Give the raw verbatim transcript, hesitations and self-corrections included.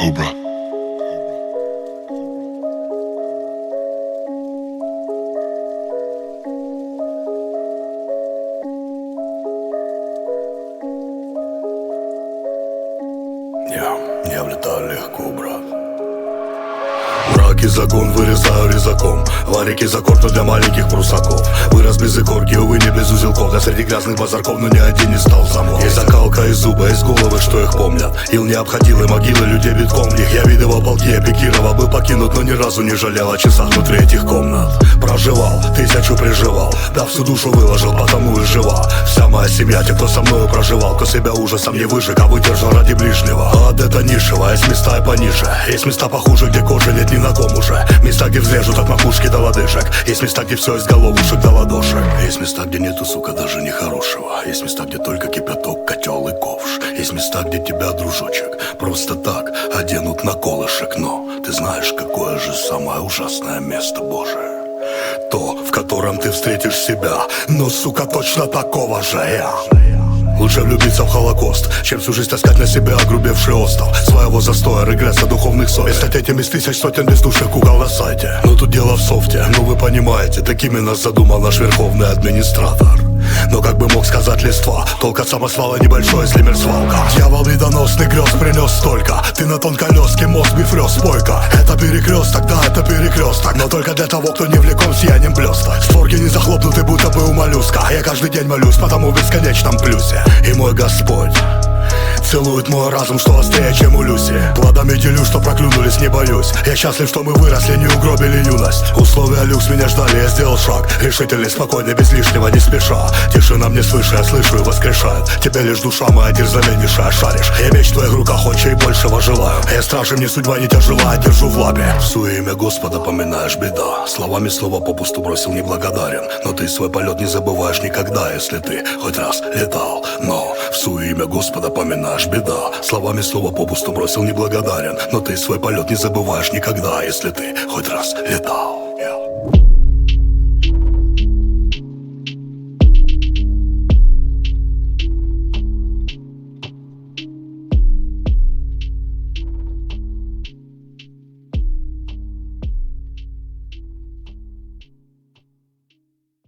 Cobra. Я, я влетаю легко, брат. Мраки закон вырезаю резаком. Варики закон, но для маленьких прусаков. Вырос без икорки, увы, не без узелков. Да среди грязных базарков, но ни один не стал замок. Есть закалка из зуба, из головы, что их помнят. Ил не обходил и могилы людей битком в них. Я видывал полки, я пикировал, был покинут, но ни разу не жалел о часах внутри этих комнат. Проживал, тысячу приживал, да всю душу выложил, потому и жива. Вся моя семья, те, кто со мною проживал, кто себя ужасом не выжег, а выдержал ради ближнего. Ад это нишево, есть места и пониже. Есть места похуже, где кожи нет ни на ком уже. Места, где взрежут от макушки до лодыжек. Есть места, где все из головушек до ладошек. Есть места, где нету, сука, даже нехорошего. Есть места, где только кипяток, котел и ковш. Есть места, где тебя, дружочек, просто так оденут на колышек. Но ты знаешь, какое же самое ужасное место, Боже? То, в котором ты встретишь себя, но, сука, точно такого же я. Лучше влюбиться в Холокост, чем всю жизнь таскать на себе огрубевший остов своего застоя, регресса духовных совестей. Стать этим из тысяч сотен бездушных кукол на сайте. Но тут дело в софте, ну вы понимаете, такими нас задумал наш верховный администратор. Но как бы мог сказать листва, толк от самосвала небольшой, если мир свалка. Дьявол недоносный грез принес столько. Ты на тонколёске мозг бифрёз, спойка. Это перекресток, да, это перекресток, но только для того, кто не влеком сиянием блесток. Створки не захлопнуты, будто бы у моллюска. Я каждый день молюсь, потому в бесконечном плюсе. И мой Господь целует мой разум, что острее, чем у Люси. Плодами делю, что проклюнулись, не боюсь. Я счастлив, что мы выросли, не угробили юность. Условия люкс меня ждали, я сделал шаг. Решительный, спокойный, без лишнего, не спеша. Тишина мне свыше, я слышу и воскрешает. Тебя лишь душа моя дерзновеннейшая, шаришь. Я меч в твоих руках, отче, и большего желаю. Я стражем не судьба не тяжела, держу в лапе. В суе имя Господа поминаешь, беда. Словами слова попусту бросил, неблагодарен. Но ты свой полет не забываешь никогда, если ты хоть раз летал. Но в суе имя Господа поминаешь, беда. Словами слова попусту бросил, неблагодарен. Но ты свой полет не забываешь никогда, если ты хоть раз летал.